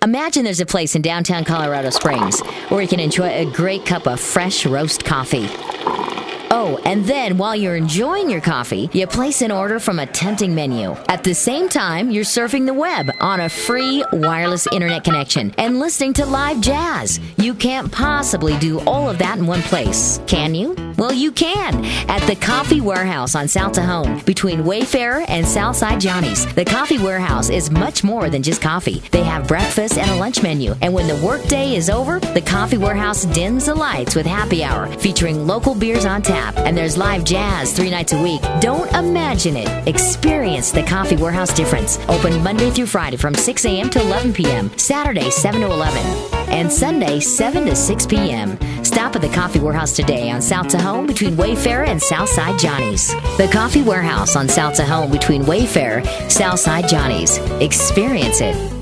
Imagine there's a place in downtown Colorado Springs where you can enjoy a great cup of fresh roast coffee. Oh, and then while you're enjoying your coffee, you place an order from a tempting menu. At the same time, you're surfing the web on a free wireless internet connection and listening to live jazz. You can't possibly do all of that in one place, can you? Well, you can at the Coffee Warehouse on South Tejon between Wayfarer and Southside Johnny's. The Coffee Warehouse is much more than just coffee. They have breakfast and a lunch menu. And when the workday is over, the Coffee Warehouse dims the lights with happy hour featuring local beers on tap. And there's live jazz 3 nights a week. Don't imagine it. Experience the Coffee Warehouse difference. Open Monday through Friday from 6 a.m. to 11 p.m. Saturday 7 to 11. And Sunday 7 to 6 p.m. Stop at the Coffee Warehouse today on South Tejon between Wayfarer and Southside Johnny's. The Coffee Warehouse on South Tejon between Wayfarer, Southside Johnny's. Experience it.